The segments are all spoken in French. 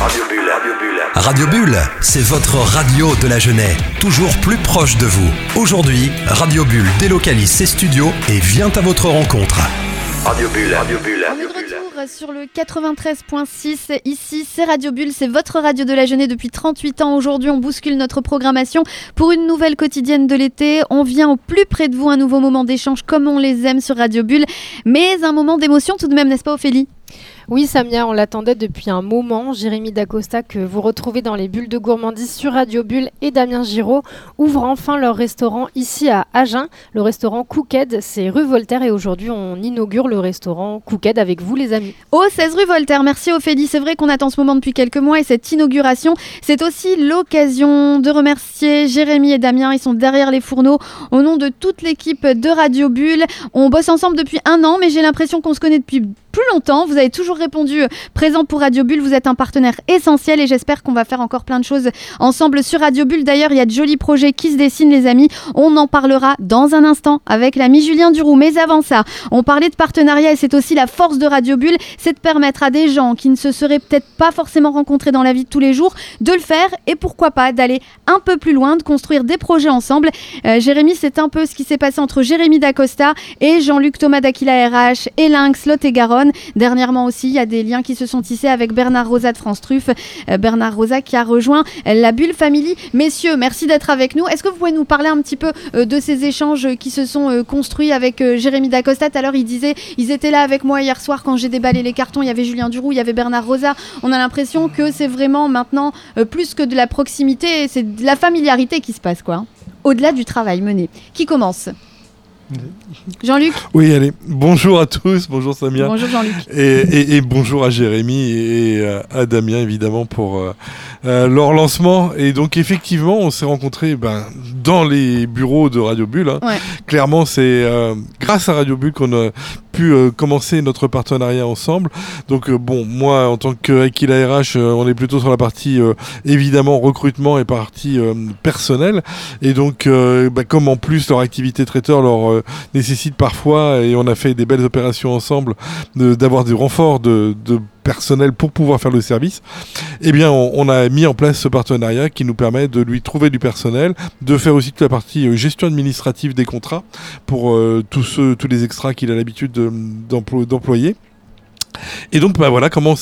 Radio Bulle, c'est votre radio de la Genève, toujours plus proche de vous. Aujourd'hui, Radio Bulle délocalise ses studios et vient à votre rencontre. Radio Bulle. On est de retour sur le 93.6. Ici, c'est Radio Bulle, c'est votre radio de la Genève depuis 38 ans. Aujourd'hui, on bouscule notre programmation pour une nouvelle quotidienne de l'été. On vient au plus près de vous, un nouveau moment d'échange comme on les aime sur Radio Bulle. Mais un moment d'émotion tout de même, n'est-ce pas Ophélie ? Oui Samia, on l'attendait depuis un moment. Jérémy Dacosta, que vous retrouvez dans les bulles de gourmandise sur Radio Bulle, et Damien Giraud ouvrent enfin leur restaurant ici à Agen, le restaurant Cooked, c'est rue Voltaire, et aujourd'hui on inaugure le restaurant Cooked avec vous les amis. Au 16 rue Voltaire, merci Ophélie, c'est vrai qu'on attend ce moment depuis quelques mois et cette inauguration, c'est aussi l'occasion de remercier Jérémy et Damien, ils sont derrière les fourneaux, au nom de toute l'équipe de Radio Bulle. On bosse ensemble depuis 1 an, mais j'ai l'impression qu'on se connaît depuis plus longtemps. Vous avez toujours répondu présent pour Radio Bulle. Vous êtes un partenaire essentiel et j'espère qu'on va faire encore plein de choses ensemble sur Radio Bulle. D'ailleurs, il y a de jolis projets qui se dessinent, les amis. On en parlera dans un instant avec l'ami Julien Duroux. Mais avant ça, on parlait de partenariat et c'est aussi la force de Radio Bulle, c'est de permettre à des gens qui ne se seraient peut-être pas forcément rencontrés dans la vie de tous les jours de le faire et pourquoi pas d'aller un peu plus loin, de construire des projets ensemble. Jérémy, c'est un peu ce qui s'est passé entre Jérémy Dacosta et Jean-Luc Thomas d'Aquila RH et Lynx, Lot-et-Garonne. Dernièrement aussi, il y a des liens qui se sont tissés avec Bernard Rosa de France Truffe. Bernard Rosa qui a rejoint la Bulle Family. Messieurs, merci d'être avec nous. Est-ce que vous pouvez nous parler un petit peu de ces échanges qui se sont construits avec Jérémy Dacosta ? Tout à l'heure, il disait, ils étaient là avec moi hier soir quand j'ai déballé les cartons. Il y avait Julien Duroux, il y avait Bernard Rosa. On a l'impression que c'est vraiment maintenant plus que de la proximité, c'est de la familiarité qui se passe, quoi. Au-delà du travail mené. Qui commence ? Jean-Luc ? Oui, allez. Bonjour à tous, bonjour Samia. Bonjour Jean-Luc. Et bonjour à Jérémy et à Damien, évidemment, pour leur lancement. Et donc, effectivement, on s'est rencontrés dans les bureaux de Radio Bulle. Hein. Ouais. Clairement, c'est grâce à Radio Bulle qu'on a pu commencer notre partenariat ensemble. Donc, moi, en tant qu'Aquila RH, on est plutôt sur la partie, évidemment, recrutement et partie personnelle. Et donc, comme en plus, leur activité traiteur leur nécessite parfois, et on a fait des belles opérations ensemble, d'avoir des renforts de personnel pour pouvoir faire le service, eh bien on a mis en place ce partenariat qui nous permet de lui trouver du personnel, de faire aussi toute la partie gestion administrative des contrats pour tous les extras qu'il a l'habitude d'employer. Et donc voilà comment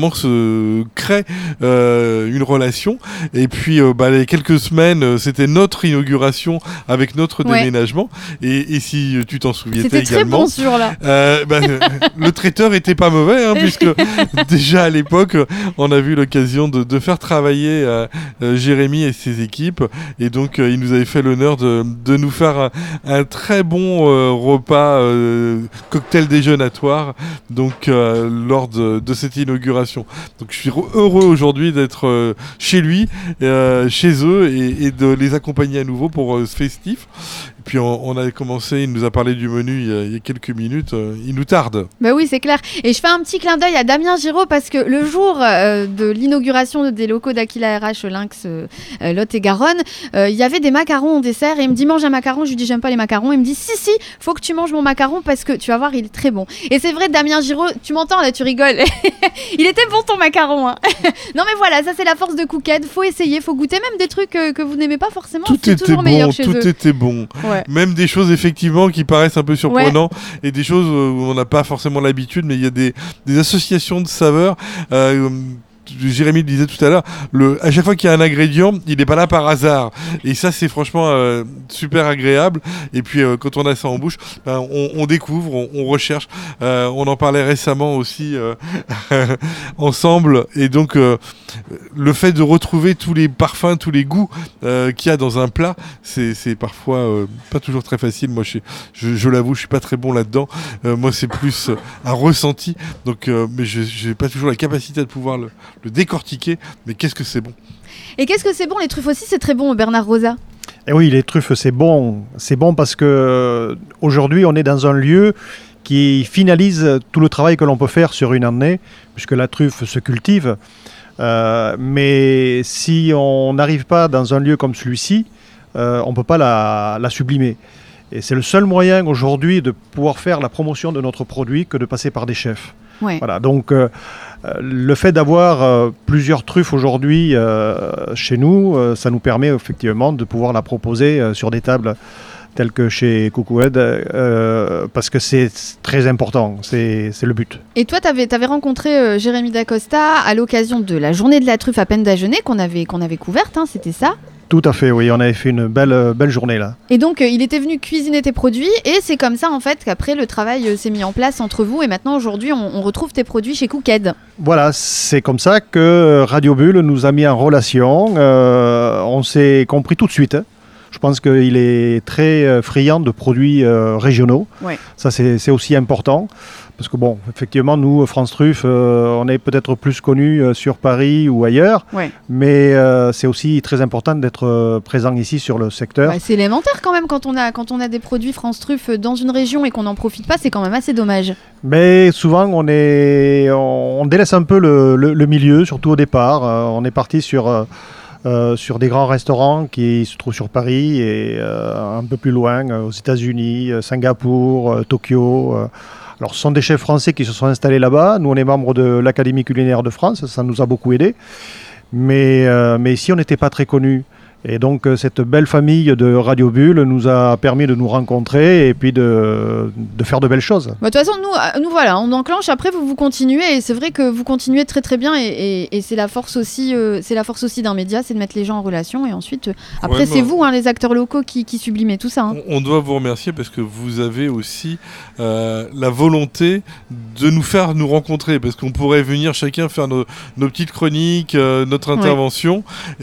se crée une relation. Et puis les quelques semaines, c'était notre inauguration avec notre déménagement. Et si tu t'en souviens également, très bon ce jour-là. Le traiteur était pas mauvais, hein, puisque déjà à l'époque, on a eu l'occasion de faire travailler Jérémy et ses équipes. Et donc il nous avait fait l'honneur de nous faire un très bon repas cocktail déjeunatoire. Donc lors de cette inauguration. Donc je suis heureux aujourd'hui d'être chez lui, chez eux et de les accompagner à nouveau pour ce festif. Et puis on a commencé, il nous a parlé du menu il y a quelques minutes, il nous tarde. Bah oui, c'est clair. Et je fais un petit clin d'œil à Damien Giraud parce que le jour de l'inauguration des locaux d'Aquila RH Lynx Lot-et-Garonne, il y avait des macarons en dessert et il me dit mange un macaron, je lui dis j'aime pas les macarons, il me dit si, faut que tu manges mon macaron parce que tu vas voir, il est très bon. Et c'est vrai, Damien Giraud, tu m'entends là, tu rigoles. Il était bon ton macaron. Hein. Non mais voilà, ça c'est la force de Cooked, faut essayer, faut goûter même des trucs que vous n'aimez pas forcément, c'est toujours meilleur chez eux. Tout était bon. Ouais. Même des choses effectivement qui paraissent un peu surprenantes et des choses où on n'a pas forcément l'habitude, mais il y a des associations de saveurs. Jérémy le disait tout à l'heure, à chaque fois qu'il y a un ingrédient, il n'est pas là par hasard. Et ça, c'est franchement super agréable. Et puis, quand on a ça en bouche, on découvre, on recherche. On en parlait récemment aussi ensemble. Et donc, le fait de retrouver tous les parfums, tous les goûts qu'il y a dans un plat, c'est parfois pas toujours très facile. Moi, je l'avoue, je suis pas très bon là-dedans. Moi, c'est plus un ressenti. Donc, mais je n'ai pas toujours la capacité de pouvoir le décortiquer, mais qu'est-ce que c'est bon. Et qu'est-ce que c'est bon, les truffes aussi, c'est très bon, Bernard Rosa. Et oui, les truffes, c'est bon parce que aujourd'hui, on est dans un lieu qui finalise tout le travail que l'on peut faire sur une année, puisque la truffe se cultive. Mais si on n'arrive pas dans un lieu comme celui-ci, on ne peut pas la sublimer. Et c'est le seul moyen aujourd'hui de pouvoir faire la promotion de notre produit que de passer par des chefs. Ouais. Voilà, donc Le fait d'avoir plusieurs truffes aujourd'hui chez nous, ça nous permet effectivement de pouvoir la proposer sur des tables telles que chez Coucoued, parce que c'est très important, c'est le but. Et toi, tu avais rencontré Jérémy Dacosta à l'occasion de la journée de la truffe à Pendagenet qu'on avait couverte, hein, c'était ça ? Tout à fait, oui, on avait fait une belle journée là. Et donc il était venu cuisiner tes produits et c'est comme ça en fait qu'après le travail s'est mis en place entre vous et maintenant aujourd'hui on retrouve tes produits chez Coucoued. Voilà, c'est comme ça que Radio Bulle nous a mis en relation, on s'est compris tout de suite. Je pense qu'il est très friand de produits régionaux. Ouais. Ça, c'est aussi important. Parce que, bon, effectivement, nous, France Truffe, on est peut-être plus connus sur Paris ou ailleurs. Ouais. Mais c'est aussi très important d'être présent ici sur le secteur. Ouais, c'est élémentaire quand même quand on a des produits France Truffe dans une région et qu'on n'en profite pas. C'est quand même assez dommage. Mais souvent, on délaisse un peu le milieu, surtout au départ. On est parti sur des grands restaurants qui se trouvent sur Paris et un peu plus loin, aux États-Unis, Singapour, Tokyo. Alors, ce sont des chefs français qui se sont installés là-bas. Nous, on est membres de l'Académie culinaire de France. Ça nous a beaucoup aidés. Mais ici, on n'était pas très connus. Et donc, cette belle famille de Radio Bulle nous a permis de nous rencontrer et puis de faire de belles choses. De toute façon, nous voilà, on enclenche. Après, vous continuez. Et c'est vrai que vous continuez très très bien. Et c'est la force aussi d'un média, c'est de mettre les gens en relation. Et ensuite, après, c'est vous, hein, les acteurs locaux, qui sublimez tout ça. Hein. On doit vous remercier parce que vous avez aussi la volonté de nous faire nous rencontrer. Parce qu'on pourrait venir chacun faire nos petites chroniques, notre intervention,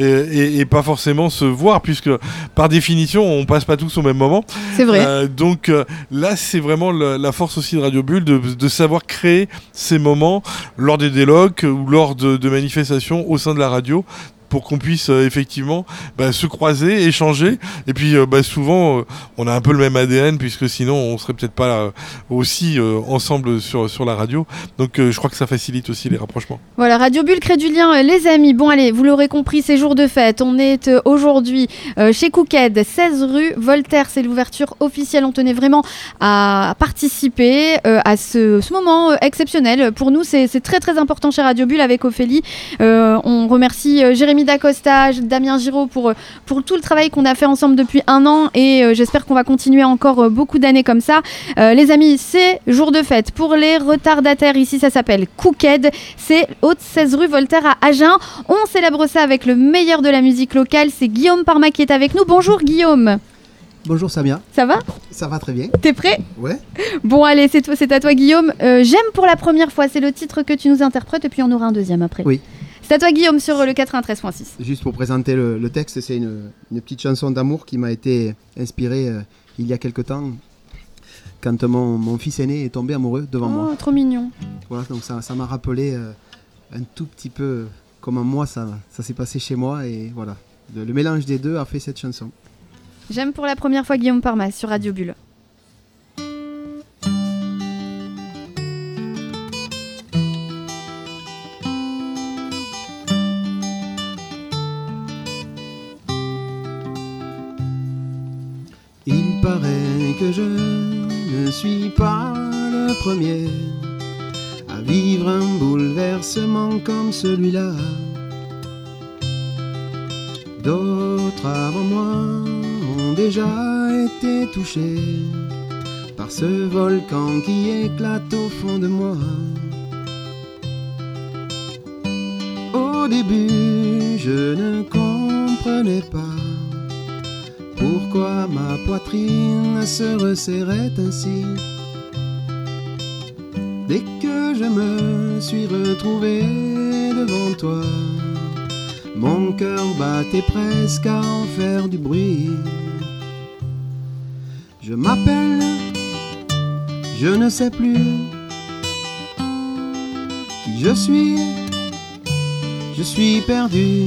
et pas forcément se voir, puisque par définition on passe pas tous au même moment. C'est vrai. Donc là c'est vraiment la force aussi de Radio Bulle de savoir créer ces moments lors des délocs ou lors de manifestations au sein de la radio, pour qu'on puisse effectivement se croiser, échanger. Et puis souvent, on a un peu le même ADN, puisque sinon, on serait peut-être pas aussi ensemble sur la radio. Donc, je crois que ça facilite aussi les rapprochements. Voilà, Radio Bulle crée du lien, les amis. Bon, allez, vous l'aurez compris, c'est jour de fête. On est aujourd'hui chez Coucoued, 16 rue Voltaire. C'est l'ouverture officielle. On tenait vraiment à participer à ce moment exceptionnel. Pour nous, c'est très, très important chez Radio Bulle avec Ophélie. On remercie Jérémy Dacosta, Damien Giraud pour tout le travail qu'on a fait ensemble depuis 1 an et j'espère qu'on va continuer encore beaucoup d'années comme ça. Les amis, c'est jour de fête pour les retardataires. Ici, ça s'appelle Coucoued. C'est Haute 16 rue Voltaire à Agen. On célèbre ça avec le meilleur de la musique locale. C'est Guillaume Parma qui est avec nous. Bonjour Guillaume. Bonjour Samia. Ça va ? Ça va très bien. T'es prêt ? Ouais. Bon allez, c'est à toi Guillaume. J'aime pour la première fois, c'est le titre que tu nous interprètes et puis on aura un deuxième après. Oui. C'est à toi Guillaume sur le 93.6. Juste pour présenter le texte, c'est une petite chanson d'amour qui m'a été inspirée il y a quelque temps quand mon fils aîné est tombé amoureux devant moi. Oh, trop mignon. Voilà, donc ça m'a rappelé un tout petit peu comment moi ça s'est passé chez moi et voilà. Le mélange des deux a fait cette chanson. J'aime pour la première fois Guillaume Parma sur Radio Bulle. Il paraît que je ne suis pas le premier à vivre un bouleversement comme celui-là. D'autres avant moi ont déjà été touchés par ce volcan qui éclate au fond de moi. Au début, je ne comprenais pas pourquoi ma poitrine se resserrait ainsi. Dès que je me suis retrouvé devant toi, mon cœur battait presque à en faire du bruit. Je m'appelle, je ne sais plus qui je suis perdu.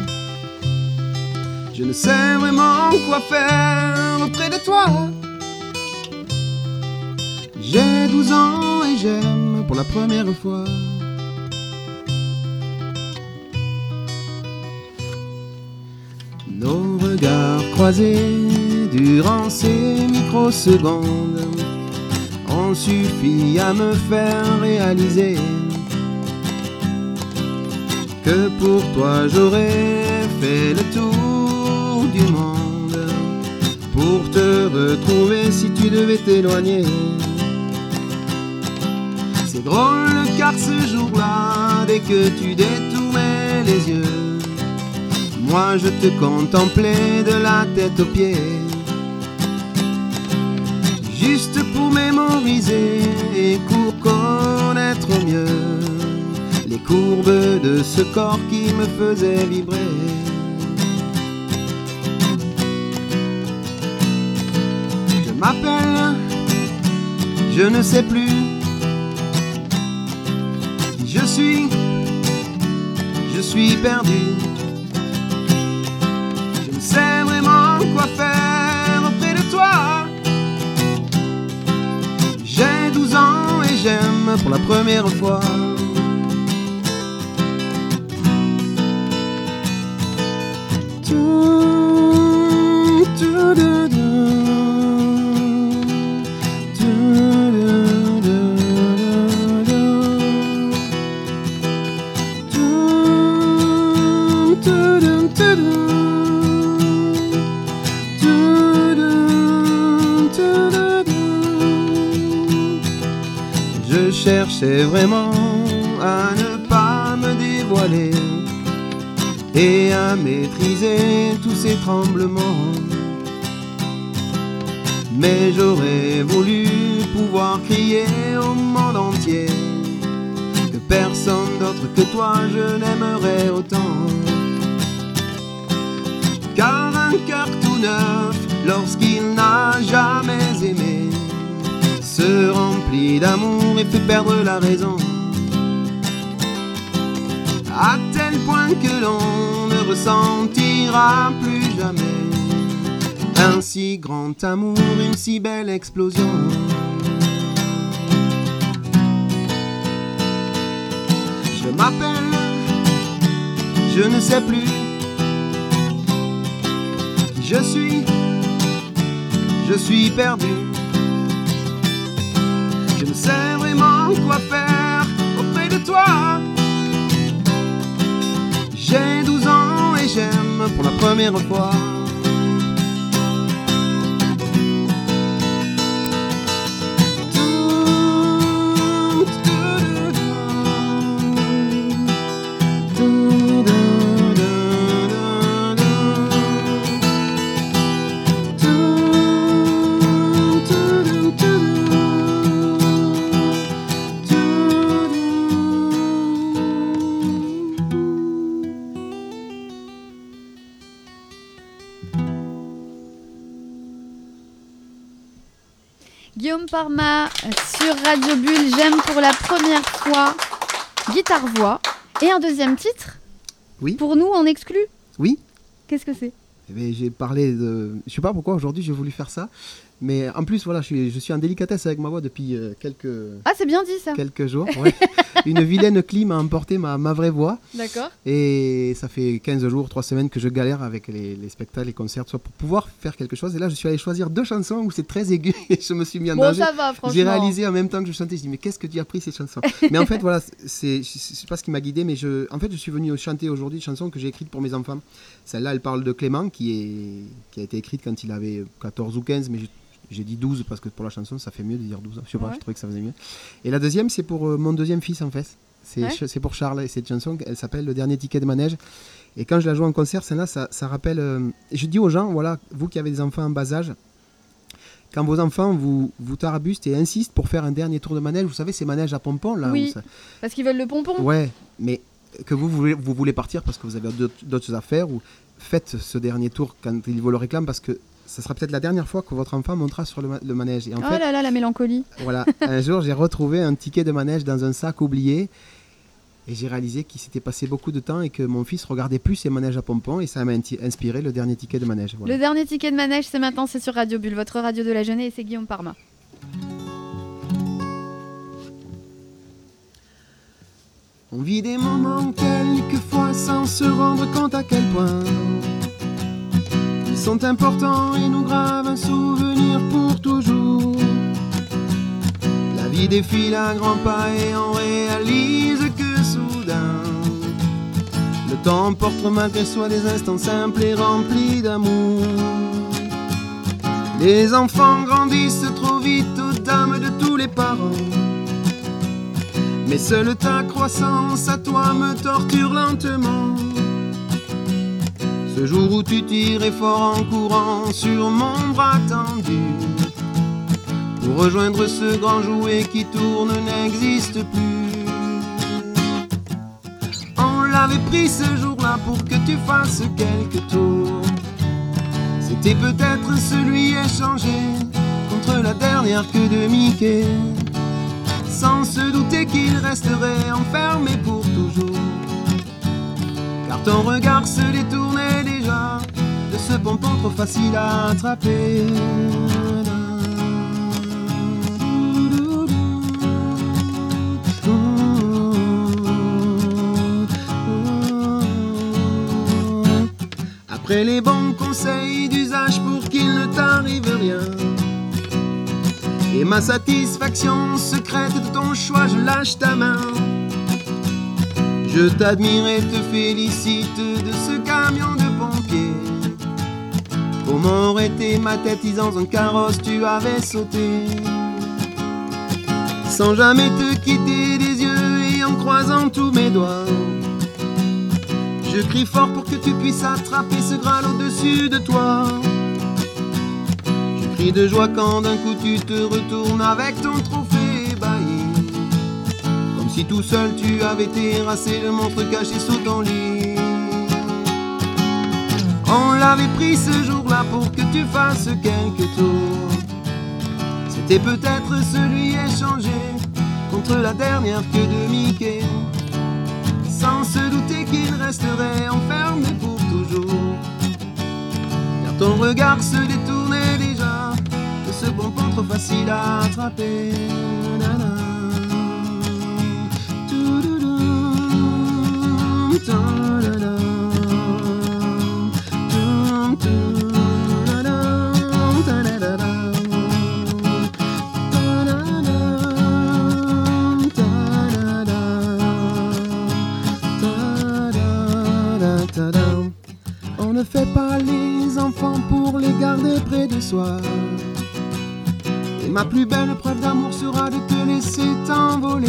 Je ne sais vraiment quoi faire auprès de toi. J'ai 12 ans et j'aime pour la première fois. Nos regards croisés durant ces microsecondes ont suffi à me faire réaliser que pour toi j'aurais fait le tour du monde pour te retrouver si tu devais t'éloigner. C'est drôle car ce jour-là, dès que tu détournais les yeux, moi je te contemplais de la tête aux pieds, juste pour mémoriser et pour connaître mieux les courbes de ce corps qui me faisait vibrer. Je m'appelle, je ne sais plus qui je suis perdu. Je ne sais vraiment quoi faire auprès de toi. J'ai 12 ans et j'aime pour la première fois. Je cherchais vraiment à ne pas me dévoiler et à maîtriser tous ces tremblements. Mais j'aurais voulu pouvoir crier au monde entier que personne d'autre que toi je n'aimerais autant. Car un cœur tout neuf, lorsqu'il n'a jamais aimé, se remplit d'amour et fait perdre la raison, à tel point que l'on ne ressentira plus jamais un si grand amour, une si belle explosion. Je m'appelle, je ne sais plus qui je suis perdu. Je ne sais vraiment quoi faire auprès de toi. J'ai 12 ans et j'aime pour la première fois. Guillaume Parma sur Radio Bulle, j'aime pour la première fois, guitare-voix. Et un deuxième titre, oui. Pour nous en exclu. Oui. Qu'est-ce que c'est ? J'ai parlé de... Je sais pas pourquoi aujourd'hui j'ai voulu faire ça. Mais en plus, voilà, je suis en délicatesse avec ma voix depuis quelques... Ah, c'est bien dit ça. Quelques jours, ouais. Une vilaine clim a emporté ma vraie voix. D'accord. Et ça fait 15 jours, 3 semaines que je galère avec les spectacles, les concerts, soit pour pouvoir faire quelque chose. Et là, je suis allé choisir 2 chansons où c'est très aigu et je me suis mis en danger. Bon, ça va, franchement. J'ai réalisé en même temps que je chantais, je dis mais qu'est-ce que tu as appris ces chansons? Mais en fait, voilà, je sais pas ce qui m'a guidé, mais je suis venu chanter aujourd'hui une chanson que j'ai écrite pour mes enfants. Celle-là, elle parle de Clément, qui a été écrite quand il avait 14 ou 15, mais j'ai dit 12 parce que pour la chanson ça fait mieux de dire 12. Je sais pas, je trouvais que ça faisait mieux. Et la deuxième, c'est pour mon deuxième fils en fait. C'est pour Charles. Et cette chanson, elle s'appelle Le dernier ticket de manège. Et quand je la joue en concert, celle-là, ça rappelle. Je dis aux gens, voilà, vous qui avez des enfants en bas âge, quand vos enfants vous tarabustent et insistent pour faire un dernier tour de manège, vous savez, ces manèges à pompons là. Oui, parce qu'ils veulent le pompon. Ouais, mais que vous voulez partir parce que vous avez d'autres choses à faire, ou faites ce dernier tour quand ils vous le réclament parce que ça sera peut-être la dernière fois que votre enfant montera sur le manège. Et en fait, là là, la mélancolie. Voilà, un jour j'ai retrouvé un ticket de manège dans un sac oublié et j'ai réalisé qu'il s'était passé beaucoup de temps et que mon fils regardait plus ses manèges à pompons et ça m'a inspiré le dernier ticket de manège. Voilà. Le dernier ticket de manège, c'est maintenant, c'est sur Radio Bulle, votre radio de la jeunesse, et c'est Guillaume Parma. On vit des moments quelquefois sans se rendre compte à quel point ils sont importants et nous gravent un souvenir pour toujours. La vie défile à grands pas et on réalise que soudain t'emporte malgré soi des instants simples et remplis d'amour. Les enfants grandissent trop vite aux dames de tous les parents, mais seule ta croissance à toi me torture lentement. Ce jour où tu tirais fort en courant sur mon bras tendu, pour rejoindre ce grand jouet qui tourne n'existe plus. On l'avait pris ce jour-là pour que tu fasses quelques tours. C'était peut-être celui échangé contre la dernière queue de Mickey, sans se douter qu'il resterait enfermé pour toujours. Car ton regard se détournait déjà de ce pompon trop facile à attraper. Après les bons conseils d'usage pour qu'il ne t'arrive rien, et ma satisfaction secrète de ton choix, je lâche ta main. Je t'admire et te félicite de ce camion de pompiers. Comment aurait été ma tête si dans un carrosse tu avais sauté, sans jamais te quitter des yeux et en croisant tous mes doigts. Je crie fort pour que tu puisses attraper ce Graal au-dessus de toi. Je crie de joie quand d'un coup tu te retournes avec ton trophée ébahi, comme si tout seul tu avais terrassé le monstre caché sous ton lit. On l'avait pris ce jour-là pour que tu fasses quelques tours. C'était peut-être celui échangé contre la dernière queue de Mickey, sans se douter qu'il resterait enfermé pour toujours. Car ton regard se détournait déjà de ce pompon trop facile à attraper. On ne fait pas les enfants pour les garder près de soi, et ma plus belle preuve d'amour sera de te laisser t'envoler.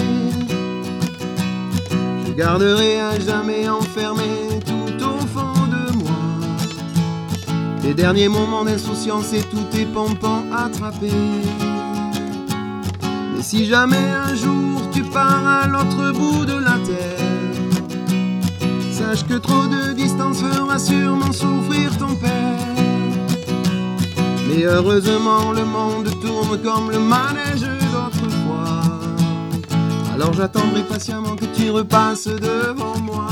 Je garderai à jamais enfermé tout au fond de moi tes derniers moments d'insouciance et tous tes pompons attrapés. Mais si jamais un jour tu pars à l'autre bout de la terre, sache que trop de distance fera sûrement souffrir ton père. Mais heureusement le monde tourne comme le manège d'autrefois, alors j'attendrai patiemment que tu repasses devant moi.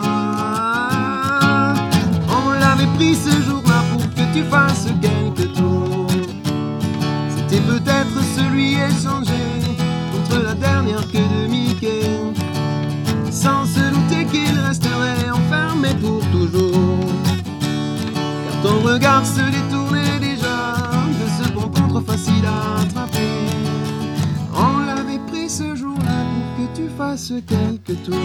On l'avait pris ce jour-là pour que tu fasses quelques tours. C'était peut-être celui échangé contre la dernière queue de Mickey, sans se douter qu'il resterait enfermé pour toujours. Car ton regard se détournait déjà de ce pompon trop facile à attraper. On l'avait pris ce jour-là pour que tu fasses quelques tours.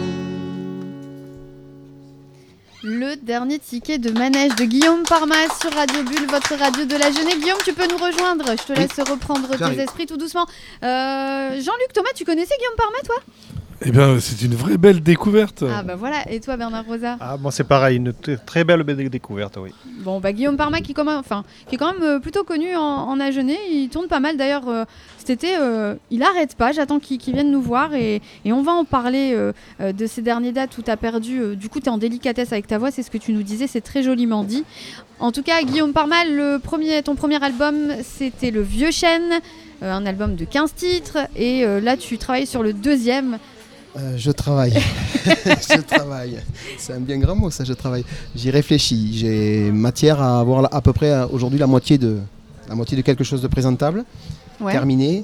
Le dernier ticket de manège de Guillaume Parmas sur Radio Bulle, votre radio de la jeunesse. Guillaume, tu peux nous rejoindre. Je te laisse reprendre tes esprits tout doucement. Jean-Luc, Thomas, tu connaissais Guillaume Parmas, toi ? Eh bien, c'est une vraie belle découverte. Ah bah voilà, et toi Bernard Rosa ? Ah, moi c'est pareil, une très belle découverte, oui. Bon, bah Guillaume Parmas qui est quand même plutôt connu en Agenais, il tourne pas mal d'ailleurs cet été, il arrête pas, j'attends qu'il vienne nous voir et on va en parler de ces dernières dates où tu as perdu, du coup tu es en délicatesse avec ta voix, c'est ce que tu nous disais, c'est très joliment dit. En tout cas, Guillaume Parmas, ton premier album, c'était Le Vieux Chêne, un album de 15 titres, et là tu travailles sur le deuxième. Je travaille. Je travaille. C'est un bien grand mot, ça, je travaille. J'y réfléchis. J'ai matière à avoir à peu près aujourd'hui la moitié de quelque chose de présentable, terminé.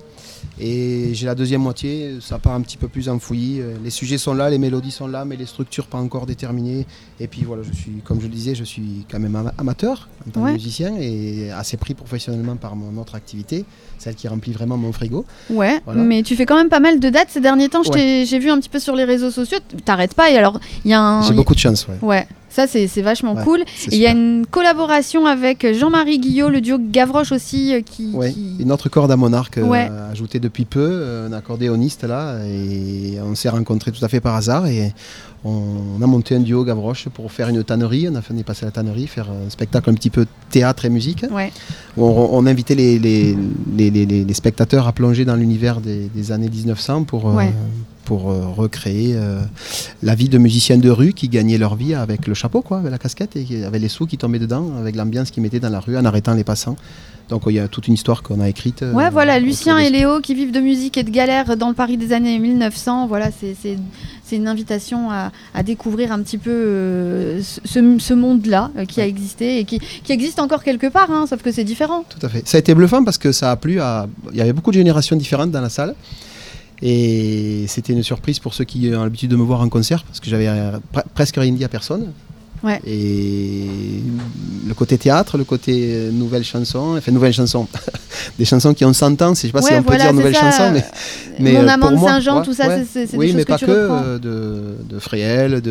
Et j'ai la deuxième moitié, ça part un petit peu plus enfoui. Les sujets sont là, les mélodies sont là, mais les structures pas encore déterminées. Et puis voilà, comme je le disais, je suis quand même amateur en tant que musicien et assez pris professionnellement par mon autre activité, celle qui remplit vraiment mon frigo. Ouais, voilà. Mais tu fais quand même pas mal de dates ces derniers temps. J'ai vu un petit peu sur les réseaux sociaux. T'arrêtes pas et alors il y a J'ai beaucoup de chance, ouais. Ça, c'est vachement cool. Et il y a une collaboration avec Jean-Marie Guillot, le duo Gavroche aussi. Une autre corde à mon arc ajoutée depuis peu, un accordéoniste là. Et on s'est rencontrés tout à fait par hasard. Et on a monté un duo Gavroche pour faire une tannerie. On est passé à la tannerie, faire un spectacle un petit peu théâtre et musique. Où on invitait les spectateurs à plonger dans l'univers des années 1900 pour recréer la vie de musiciens de rue qui gagnaient leur vie avec le chapeau, avec la casquette, et avec les sous qui tombaient dedans, avec l'ambiance qu'ils mettaient dans la rue en arrêtant les passants. Donc il y a toute une histoire qu'on a écrite. Voilà, Lucien et Léo qui vivent de musique et de galère dans le Paris des années 1900. Voilà, c'est une invitation à découvrir un petit peu ce monde-là qui a existé et qui existe encore quelque part, sauf que c'est différent. Tout à fait. Ça a été bluffant parce que ça a plu il y avait beaucoup de générations différentes dans la salle. Et c'était une surprise pour ceux qui ont l'habitude de me voir en concert, parce que j'avais presque rien dit à personne. Et le côté théâtre, le côté nouvelle chanson, des chansons qui ont 100 ans, je sais pas si on peut dire nouvelle chanson, mais Mon amant de Saint-Jean, tout ça, c'est des choses que tu reprends. Oui, mais pas que, de Fréhel,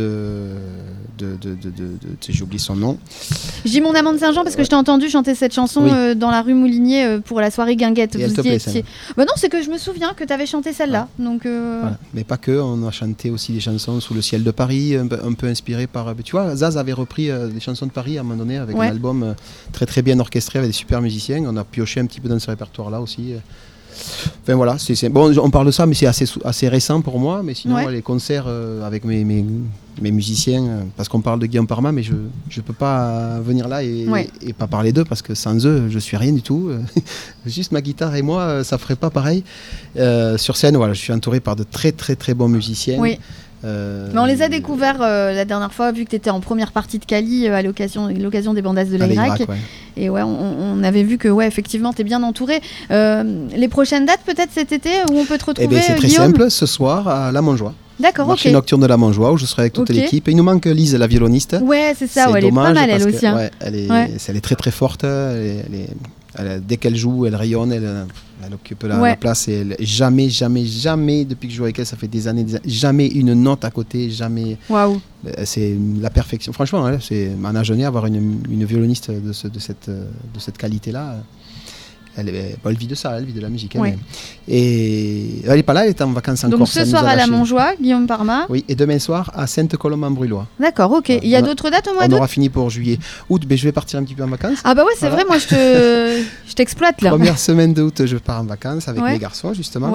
j'ai oublié son nom. Je dis Mon amant de Saint-Jean parce que je t'ai entendu chanter cette chanson dans la rue Moulinier pour la soirée Guinguette. Et elle te plaît, celle-là. Non, c'est que je me souviens que tu avais chanté celle-là. Donc, voilà. Mais pas que, on a chanté aussi des chansons Sous le ciel de Paris, un peu inspirées par... Tu vois, Zaz avait repris des chansons de Paris à un moment donné avec un album très très bien orchestré avec des super musiciens. On a pioché un petit peu dans ce répertoire-là aussi. Enfin voilà, bon, on parle de ça, mais c'est assez récent pour moi. Mais sinon, les concerts avec mes musiciens, parce qu'on parle de Guillaume Parma, mais je ne peux pas venir là et pas parler d'eux, parce que sans eux, je suis rien du tout. Juste ma guitare et moi, ça ferait pas pareil. Sur scène, voilà, je suis entouré par de très très très bons musiciens. Mais on les a découverts la dernière fois, vu que tu étais en première partie de Cali à l'occasion des Bandas de l'Irak. Et on avait vu que effectivement, tu es bien entouré. Les prochaines dates, peut-être cet été, où on peut te retrouver, c'est très simple, ce soir à La Montjoie. D'accord, Marché nocturne de La Montjoie, où je serai avec toute l'équipe. Il nous manque Lise, la violoniste. Ouais, c'est ça, elle est pas mal, elle aussi. Elle est très très forte. Dès qu'elle joue, elle rayonne, elle occupe la place. Et jamais, depuis que je joue avec elle, ça fait des années, jamais une note à côté, jamais. Waouh. C'est la perfection. Franchement, c'est un agenais avoir une violoniste de cette qualité-là. Elle vit de ça, elle vit de la musique. Et elle n'est pas là, elle est en vacances en Corse. Donc ce soir à La Montjoie, Guillaume Parma. Oui, et demain soir à Sainte-Colombe-en-Brulois. D'accord, ok. Il y a d'autres dates au mois d'août ? On aura fini pour juillet. Août, je vais partir un petit peu en vacances. Ah bah ouais, c'est vrai, moi je t'exploite là. Première semaine d'août, je pars en vacances avec les garçons, justement.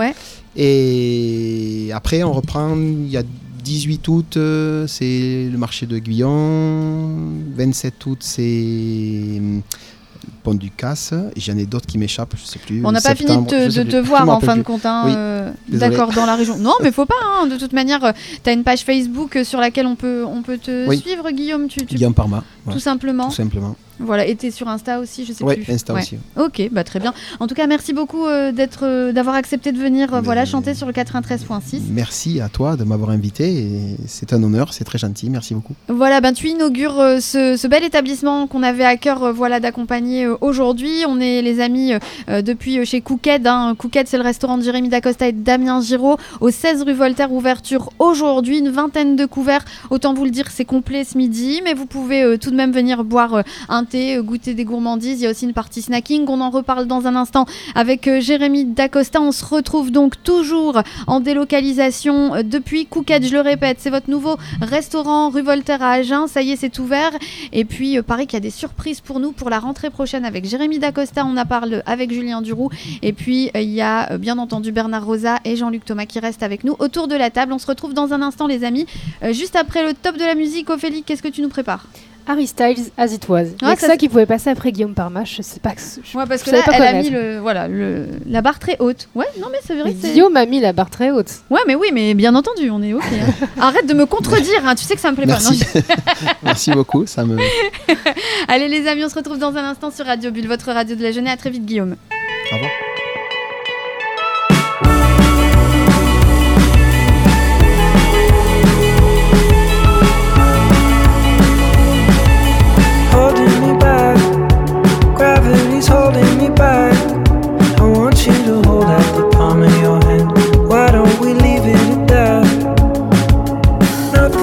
Et après, on reprend, il y a 18 août, c'est le marché de Guyon. 27 août, c'est... Pont du Casse, et j'en ai d'autres qui m'échappent, je sais plus. On n'a pas fini de te voir en fin de compte, d'accord, dans la région. Non, mais faut pas, de toute manière, tu as une page Facebook sur laquelle on peut te suivre, Guillaume. Guillaume Parma. Tout simplement. Tout simplement. Voilà, et tu es sur Insta aussi, je sais plus. Oui, Insta aussi. Ok, bah très bien. En tout cas, merci beaucoup d'avoir accepté de venir chanter sur le 93.6. Merci à toi de m'avoir invité, et c'est un honneur, c'est très gentil, merci beaucoup. Voilà, tu inaugures ce bel établissement qu'on avait à cœur d'accompagner aujourd'hui. On est les amis depuis chez Cooked. Cooked, c'est le restaurant de Jérémy Dacosta et de Damien Giraud, au 16 rue Voltaire, ouverture aujourd'hui, une vingtaine de couverts. Autant vous le dire, c'est complet ce midi, mais vous pouvez tout de même venir boire un thé, goûter des gourmandises. Il y a aussi une partie snacking. On en reparle dans un instant avec Jérémy Dacosta. On se retrouve donc toujours en délocalisation depuis Cooked. Je le répète, c'est votre nouveau restaurant rue Voltaire à Agen. Ça y est, c'est ouvert. Et puis, pareil qu'il y a des surprises pour nous pour la rentrée prochaine avec Jérémy Dacosta. On en parle avec Julien Duroux. Et puis, il y a bien entendu Bernard Rosa et Jean-Luc Thomas qui restent avec nous autour de la table. On se retrouve dans un instant, les amis. Juste après le top de la musique, Ophélie, qu'est-ce que tu nous prépares ? Harry Styles, As It Was. C'est ça qui pouvait passer après Guillaume Parma. Je sais pas. Parce que là, elle a mis la barre très haute. Ouais, non, mais c'est vrai. Guillaume a mis la barre très haute. Ouais, mais oui, mais bien entendu, on est ok. Arrête de me contredire. Tu sais que ça me plaît pas. Non, Merci beaucoup. Allez, les amis, on se retrouve dans un instant sur Radio Bulle, votre radio de la jeunesse. À très vite, Guillaume. Au revoir.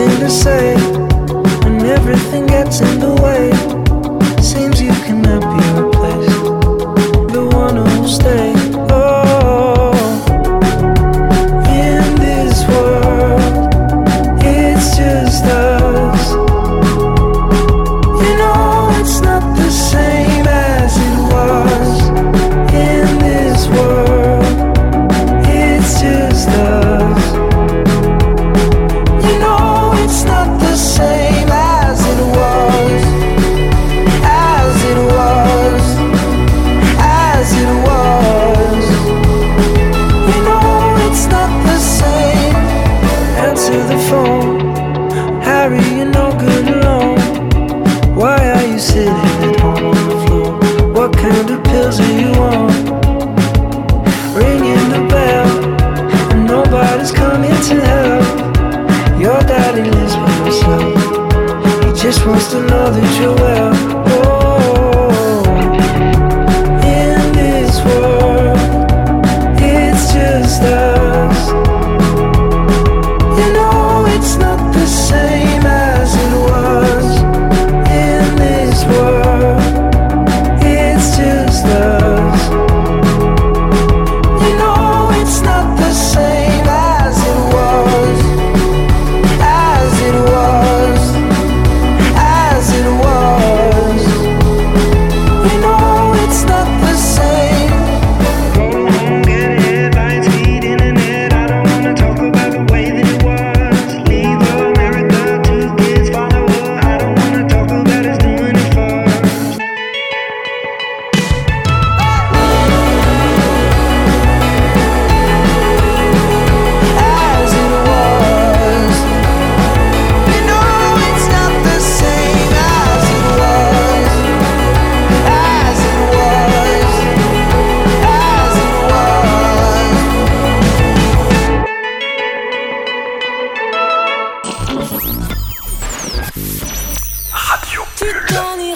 nothing to say when everything gets in the way. Seems you cannot be replaced. The one who will stay. Oh, in this world, it's just us. You know it's not the same as it was. In this world, it's just us. You know it's not the same as it was. As it was. As it was. You know it's not the same. Answer the phone. Harry, you're no good alone. Why are you sitting at home on the floor? What kind of pills are you on? Ringing the bell, and nobody's coming to help. Your daddy lives by himself. He just wants to know that you're well. Oh, in this world, it's just us. You know it's not the same as it was. In this world, it's just us. You know it's not the same as it was. As it was. As it was. You know it's not the same. Go home, get headlines, feed internet. I don't wanna talk about the way that it was. Leave America, 2 kids follow her. I don't wanna talk about us doing it first. As it was. You know it's not the same as it was. As it was. As it was. Radio Tu donnes